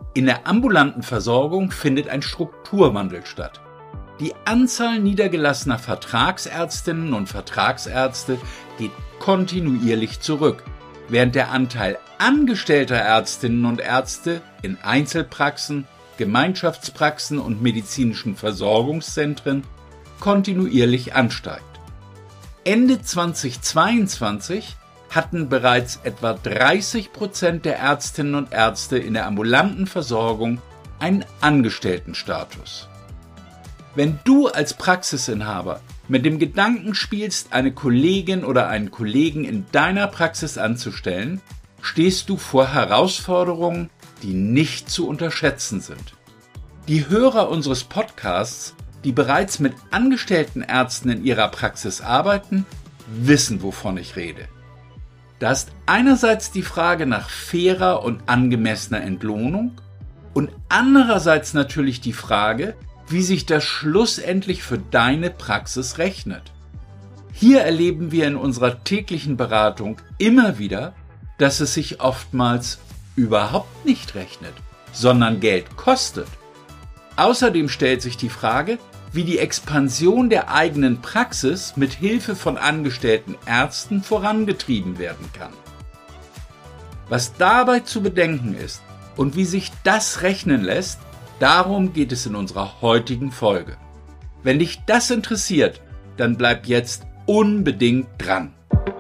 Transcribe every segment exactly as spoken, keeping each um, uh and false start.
In der ambulanten Versorgung findet ein Strukturwandel statt. Die Anzahl niedergelassener Vertragsärztinnen und Vertragsärzte geht kontinuierlich zurück, während der Anteil angestellter Ärztinnen und Ärzte in Einzelpraxen, Gemeinschaftspraxen und medizinischen Versorgungszentren kontinuierlich ansteigt. Ende zweitausendzweiundzwanzig hatten bereits etwa dreißig Prozent der Ärztinnen und Ärzte in der ambulanten Versorgung einen Angestelltenstatus. Wenn du als Praxisinhaber mit dem Gedanken spielst, eine Kollegin oder einen Kollegen in deiner Praxis anzustellen, stehst du vor Herausforderungen, die nicht zu unterschätzen sind. Die Hörer unseres Podcasts, die bereits mit angestellten Ärzten in ihrer Praxis arbeiten, wissen, wovon ich rede. Da ist einerseits die Frage nach fairer und angemessener Entlohnung und andererseits natürlich die Frage, wie sich das schlussendlich für deine Praxis rechnet. Hier erleben wir in unserer täglichen Beratung immer wieder, dass es sich oftmals überhaupt nicht rechnet, sondern Geld kostet. Außerdem stellt sich die Frage, wie die Expansion der eigenen Praxis mit Hilfe von angestellten Ärzten vorangetrieben werden kann. Was dabei zu bedenken ist und wie sich das rechnen lässt, darum geht es in unserer heutigen Folge. Wenn dich das interessiert, dann bleib jetzt unbedingt dran.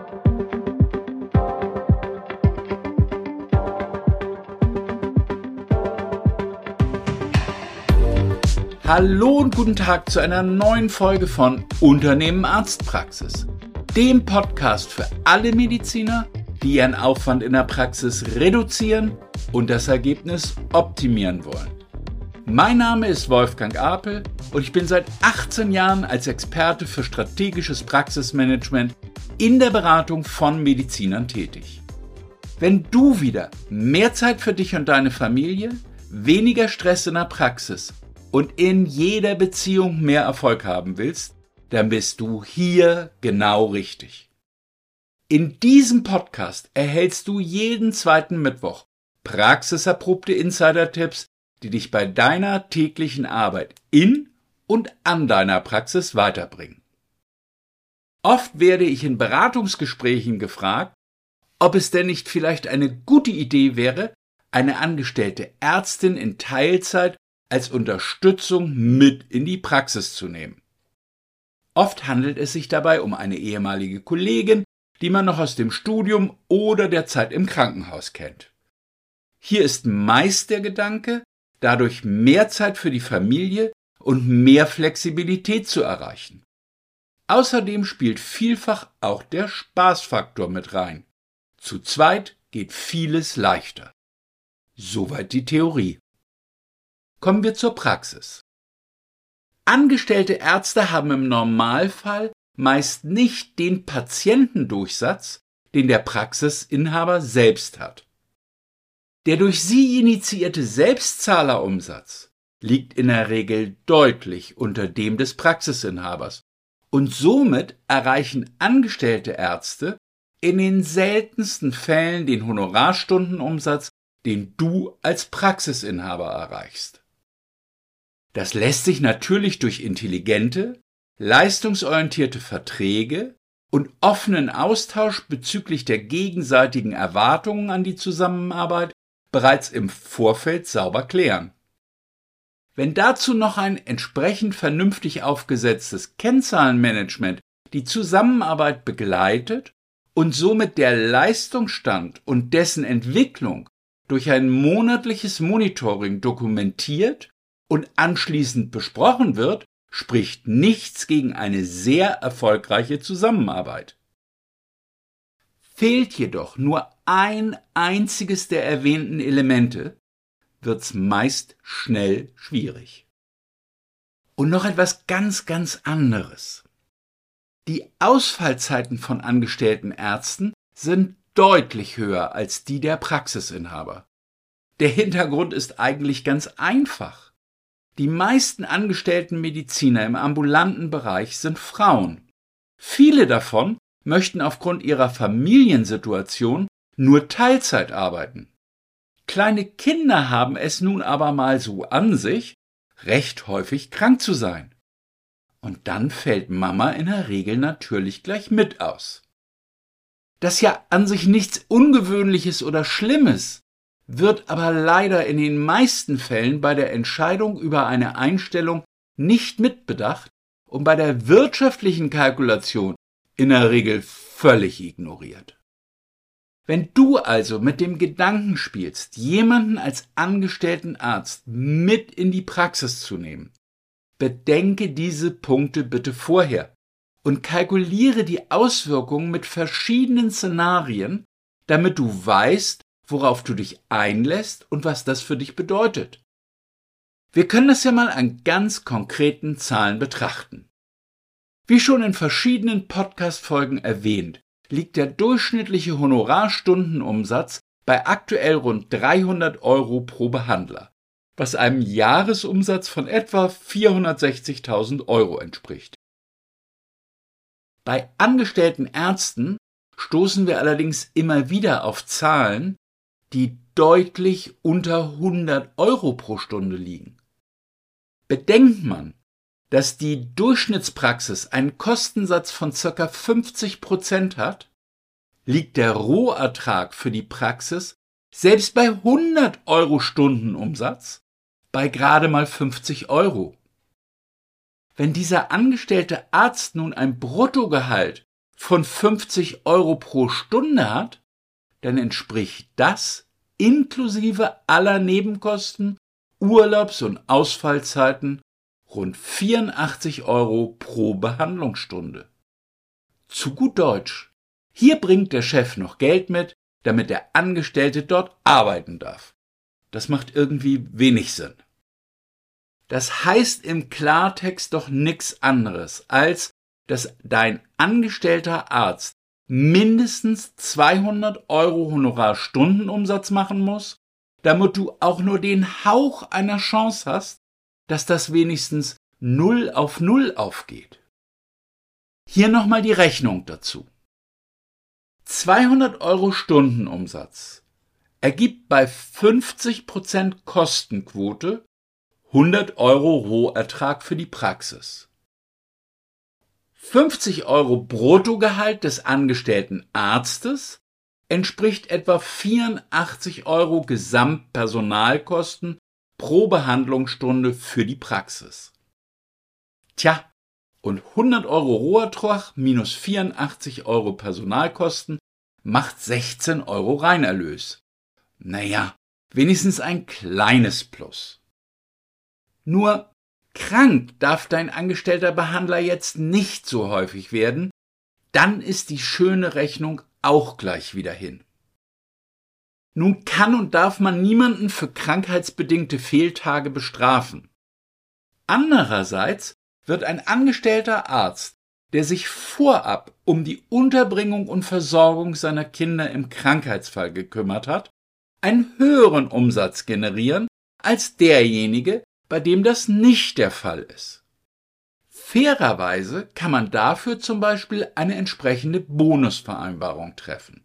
Hallo und guten Tag zu einer neuen Folge von Unternehmen Arztpraxis, dem Podcast für alle Mediziner, die ihren Aufwand in der Praxis reduzieren und das Ergebnis optimieren wollen. Mein Name ist Wolfgang Apel und ich bin seit achtzehn Jahren als Experte für strategisches Praxismanagement in der Beratung von Medizinern tätig. Wenn du wieder mehr Zeit für dich und deine Familie, weniger Stress in der Praxis und in jeder Beziehung mehr Erfolg haben willst, dann bist du hier genau richtig. In diesem Podcast erhältst du jeden zweiten Mittwoch praxiserprobte Insider-Tipps, die dich bei deiner täglichen Arbeit in und an deiner Praxis weiterbringen. Oft werde ich in Beratungsgesprächen gefragt, ob es denn nicht vielleicht eine gute Idee wäre, eine angestellte Ärztin in Teilzeit als Unterstützung mit in die Praxis zu nehmen. Oft handelt es sich dabei um eine ehemalige Kollegin, die man noch aus dem Studium oder der Zeit im Krankenhaus kennt. Hier ist meist der Gedanke, dadurch mehr Zeit für die Familie und mehr Flexibilität zu erreichen. Außerdem spielt vielfach auch der Spaßfaktor mit rein. Zu zweit geht vieles leichter. Soweit die Theorie. Kommen wir zur Praxis. Angestellte Ärzte haben im Normalfall meist nicht den Patientendurchsatz, den der Praxisinhaber selbst hat. Der durch sie initiierte Selbstzahlerumsatz liegt in der Regel deutlich unter dem des Praxisinhabers und somit erreichen angestellte Ärzte in den seltensten Fällen den Honorarstundenumsatz, den du als Praxisinhaber erreichst. Das lässt sich natürlich durch intelligente, leistungsorientierte Verträge und offenen Austausch bezüglich der gegenseitigen Erwartungen an die Zusammenarbeit bereits im Vorfeld sauber klären. Wenn dazu noch ein entsprechend vernünftig aufgesetztes Kennzahlenmanagement die Zusammenarbeit begleitet und somit der Leistungsstand und dessen Entwicklung durch ein monatliches Monitoring dokumentiert und anschließend besprochen wird, spricht nichts gegen eine sehr erfolgreiche Zusammenarbeit. Fehlt jedoch nur ein einziges der erwähnten Elemente, wird's meist schnell schwierig. Und noch etwas ganz, ganz anderes. Die Ausfallzeiten von angestellten Ärzten sind deutlich höher als die der Praxisinhaber. Der Hintergrund ist eigentlich ganz einfach. Die meisten angestellten Mediziner im ambulanten Bereich sind Frauen. Viele davon möchten aufgrund ihrer Familiensituation nur Teilzeit arbeiten. Kleine Kinder haben es nun aber mal so an sich, recht häufig krank zu sein. Und dann fällt Mama in der Regel natürlich gleich mit aus. Das ist ja an sich nichts Ungewöhnliches oder Schlimmes, wird aber leider in den meisten Fällen bei der Entscheidung über eine Einstellung nicht mitbedacht und bei der wirtschaftlichen Kalkulation in der Regel völlig ignoriert. Wenn du also mit dem Gedanken spielst, jemanden als angestellten Arzt mit in die Praxis zu nehmen, bedenke diese Punkte bitte vorher und kalkuliere die Auswirkungen mit verschiedenen Szenarien, damit du weißt, worauf du dich einlässt und was das für dich bedeutet. Wir können das ja mal an ganz konkreten Zahlen betrachten. Wie schon in verschiedenen Podcast-Folgen erwähnt, liegt der durchschnittliche Honorarstundenumsatz bei aktuell rund dreihundert Euro pro Behandler, was einem Jahresumsatz von etwa vierhundertsechzigtausend Euro entspricht. Bei angestellten Ärzten stoßen wir allerdings immer wieder auf Zahlen, die deutlich unter hundert Euro pro Stunde liegen. Bedenkt man, dass die Durchschnittspraxis einen Kostensatz von ca. fünfzig Prozent hat, liegt der Rohertrag für die Praxis selbst bei hundert Euro Stundenumsatz bei gerade mal fünfzig Euro. Wenn dieser angestellte Arzt nun ein Bruttogehalt von fünfzig Euro pro Stunde hat, dann entspricht das inklusive aller Nebenkosten, Urlaubs- und Ausfallzeiten rund vierundachtzig Euro pro Behandlungsstunde. Zu gut Deutsch. Hier bringt der Chef noch Geld mit, damit der Angestellte dort arbeiten darf. Das macht irgendwie wenig Sinn. Das heißt im Klartext doch nichts anderes, als dass dein angestellter Arzt mindestens zweihundert Euro Honorarstundenumsatz machen muss, damit du auch nur den Hauch einer Chance hast, dass das wenigstens null auf null aufgeht. Hier nochmal die Rechnung dazu. zweihundert Euro Stundenumsatz ergibt bei fünfzig Prozent Kostenquote hundert Euro Rohertrag für die Praxis. fünfzig Euro Bruttogehalt des angestellten Arztes entspricht etwa vierundachtzig Euro Gesamtpersonalkosten pro Behandlungsstunde für die Praxis. Tja, und hundert Euro Rohertrag minus vierundachtzig Euro Personalkosten macht sechzehn Euro Reinerlös. Naja, wenigstens ein kleines Plus. Nur krank darf dein angestellter Behandler jetzt nicht so häufig werden, dann ist die schöne Rechnung auch gleich wieder hin. Nun kann und darf man niemanden für krankheitsbedingte Fehltage bestrafen. Andererseits wird ein angestellter Arzt, der sich vorab um die Unterbringung und Versorgung seiner Kinder im Krankheitsfall gekümmert hat, einen höheren Umsatz generieren als derjenige, bei dem das nicht der Fall ist. Fairerweise kann man dafür zum Beispiel eine entsprechende Bonusvereinbarung treffen.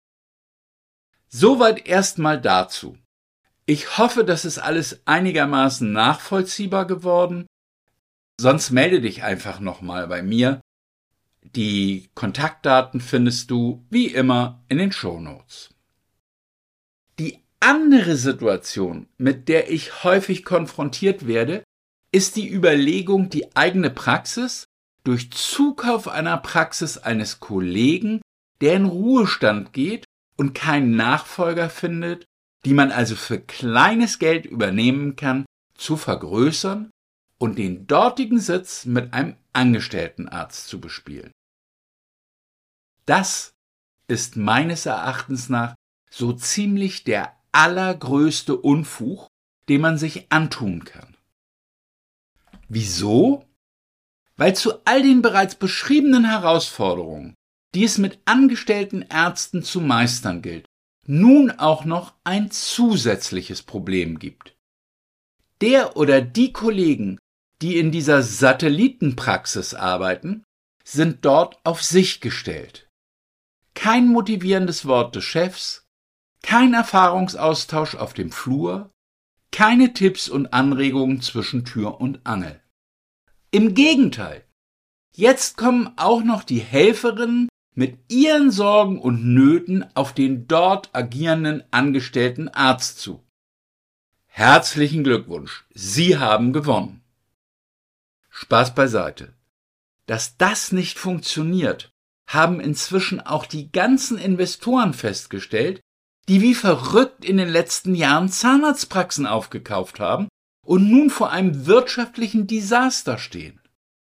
Soweit erstmal dazu. Ich hoffe, das ist alles einigermaßen nachvollziehbar geworden. Sonst melde dich einfach nochmal bei mir. Die Kontaktdaten findest du wie immer in den Shownotes. Die andere Situation, mit der ich häufig konfrontiert werde, ist die Überlegung, die eigene Praxis durch Zukauf einer Praxis eines Kollegen, der in Ruhestand geht und keinen Nachfolger findet, die man also für kleines Geld übernehmen kann, zu vergrößern und den dortigen Sitz mit einem Angestelltenarzt zu bespielen. Das ist meines Erachtens nach so ziemlich der allergrößte Unfug, den man sich antun kann. Wieso? Weil zu all den bereits beschriebenen Herausforderungen, die es mit angestellten Ärzten zu meistern gilt, nun auch noch ein zusätzliches Problem gibt. Der oder die Kollegen, die in dieser Satellitenpraxis arbeiten, sind dort auf sich gestellt. Kein motivierendes Wort des Chefs, kein Erfahrungsaustausch auf dem Flur, keine Tipps und Anregungen zwischen Tür und Angel. Im Gegenteil, jetzt kommen auch noch die Helferinnen mit ihren Sorgen und Nöten auf den dort agierenden angestellten Arzt zu. Herzlichen Glückwunsch, Sie haben gewonnen. Spaß beiseite. Dass das nicht funktioniert, haben inzwischen auch die ganzen Investoren festgestellt, die wie verrückt in den letzten Jahren Zahnarztpraxen aufgekauft haben und nun vor einem wirtschaftlichen Desaster stehen.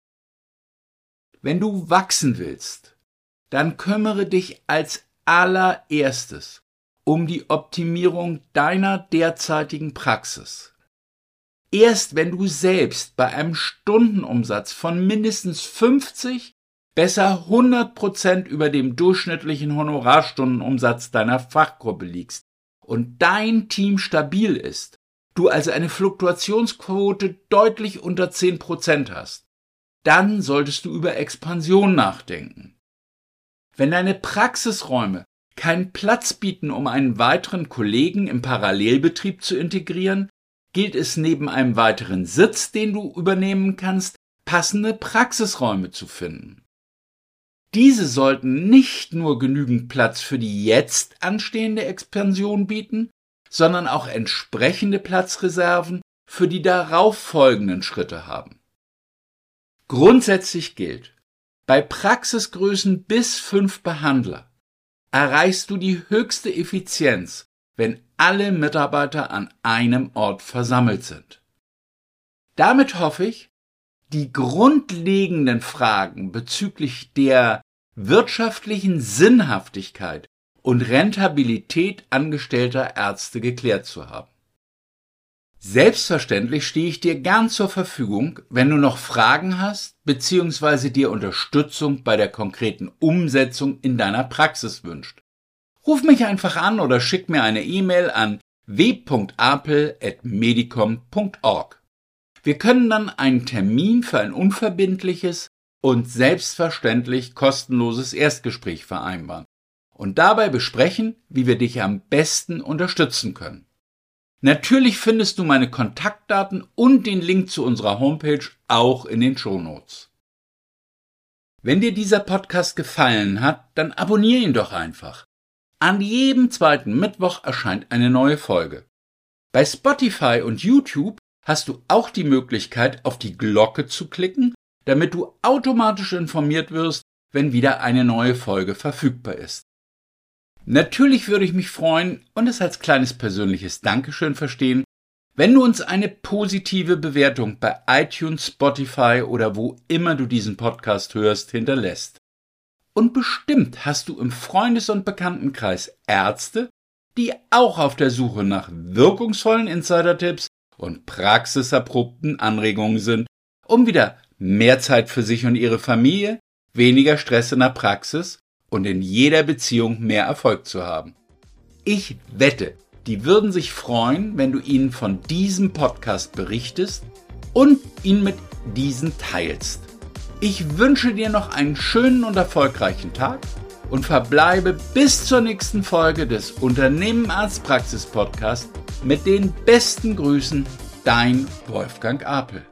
Wenn du wachsen willst, dann kümmere dich als allererstes um die Optimierung deiner derzeitigen Praxis. Erst wenn du selbst bei einem Stundenumsatz von mindestens fünfzig, besser hundert Prozent über dem durchschnittlichen Honorarstundenumsatz deiner Fachgruppe liegst und dein Team stabil ist, du also eine Fluktuationsquote deutlich unter zehn Prozent hast, dann solltest du über Expansion nachdenken. Wenn deine Praxisräume keinen Platz bieten, um einen weiteren Kollegen im Parallelbetrieb zu integrieren, gilt es neben einem weiteren Sitz, den du übernehmen kannst, passende Praxisräume zu finden. Diese sollten nicht nur genügend Platz für die jetzt anstehende Expansion bieten, sondern auch entsprechende Platzreserven für die darauf folgenden Schritte haben. Grundsätzlich gilt, bei Praxisgrößen bis fünf Behandler erreichst du die höchste Effizienz, wenn alle Mitarbeiter an einem Ort versammelt sind. Damit hoffe ich, die grundlegenden Fragen bezüglich der wirtschaftlichen Sinnhaftigkeit und Rentabilität angestellter Ärzte geklärt zu haben. Selbstverständlich stehe ich dir gern zur Verfügung, wenn du noch Fragen hast bzw. dir Unterstützung bei der konkreten Umsetzung in deiner Praxis wünscht. Ruf mich einfach an oder schick mir eine E-Mail an w punkt apel at medicom punkt org. Wir können dann einen Termin für ein unverbindliches und selbstverständlich kostenloses Erstgespräch vereinbaren und dabei besprechen, wie wir dich am besten unterstützen können. Natürlich findest du meine Kontaktdaten und den Link zu unserer Homepage auch in den Shownotes. Wenn dir dieser Podcast gefallen hat, dann abonniere ihn doch einfach. An jedem zweiten Mittwoch erscheint eine neue Folge. Bei Spotify und YouTube hast du auch die Möglichkeit, auf die Glocke zu klicken, damit du automatisch informiert wirst, wenn wieder eine neue Folge verfügbar ist. Natürlich würde ich mich freuen und es als kleines persönliches Dankeschön verstehen, wenn du uns eine positive Bewertung bei iTunes, Spotify oder wo immer du diesen Podcast hörst, hinterlässt. Und bestimmt hast du im Freundes- und Bekanntenkreis Ärzte, die auch auf der Suche nach wirkungsvollen Insider-Tipps und praxiserprobten Anregungen sind, um wieder mehr Zeit für sich und ihre Familie, weniger Stress in der Praxis und in jeder Beziehung mehr Erfolg zu haben. Ich wette, die würden sich freuen, wenn du ihnen von diesem Podcast berichtest und ihn mit diesen teilst. Ich wünsche dir noch einen schönen und erfolgreichen Tag und verbleibe bis zur nächsten Folge des Unternehmen Arztpraxis Podcast mit den besten Grüßen, dein Wolfgang Apel.